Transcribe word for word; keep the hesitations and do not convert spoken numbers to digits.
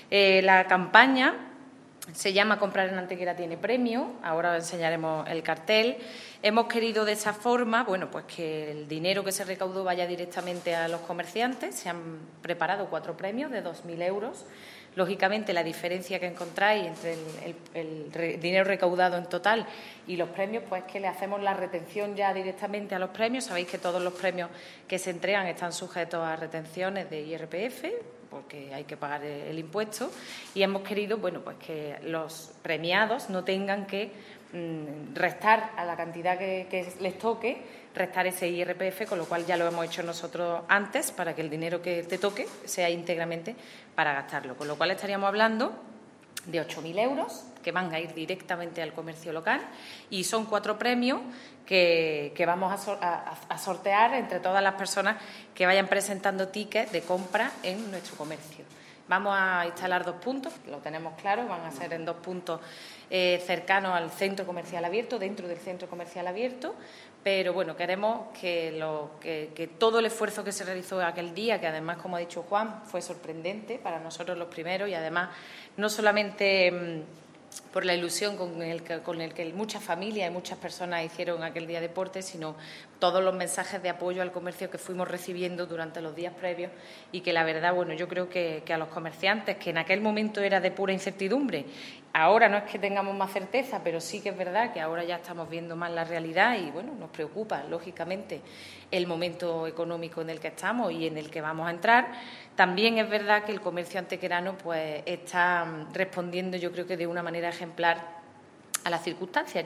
Eh, la campaña se llama Comprar en Antequera tiene premio. Ahora enseñaremos el cartel. Hemos querido de esa forma, bueno, pues que el dinero que se recaudó vaya directamente a los comerciantes. Se han preparado cuatro premios de dos mil euros. Lógicamente, la diferencia que encontráis entre el, el, el re, dinero recaudado en total y los premios, pues que le hacemos la retención ya directamente a los premios. Sabéis que todos los premios que se entregan están sujetos a retenciones de I R P F, porque hay que pagar el impuesto, y hemos querido, bueno, pues que los premiados no tengan que mmm, restar a la cantidad que, que les toque, restar ese I R P F, con lo cual ya lo hemos hecho nosotros antes para que el dinero que te toque sea íntegramente para gastarlo, con lo cual estaríamos hablando de ocho mil euros que van a ir directamente al comercio local, y son cuatro premios que, que vamos a, so, a, a sortear entre todas las personas que vayan presentando tickets de compra en nuestro comercio. Vamos a instalar dos puntos, lo tenemos claro, van a ser en dos puntos eh, cercanos al centro comercial abierto, dentro del centro comercial abierto, pero bueno, queremos que, lo, que, que todo el esfuerzo que se realizó aquel día, que además, como ha dicho Juan, fue sorprendente para nosotros los primeros, y además no solamente mmm, por la ilusión con el, que, con el que muchas familias y muchas personas hicieron aquel día deporte, sino todos los mensajes de apoyo al comercio que fuimos recibiendo durante los días previos, y que la verdad, bueno, yo creo que, que a los comerciantes, que en aquel momento era de pura incertidumbre, ahora no es que tengamos más certeza, pero sí que es verdad que ahora ya estamos viendo más la realidad y, bueno, nos preocupa, lógicamente, el momento económico en el que estamos y en el que vamos a entrar. También es verdad que el comercio antequerano pues está respondiendo, yo creo que de una manera ejemplar a las circunstancias.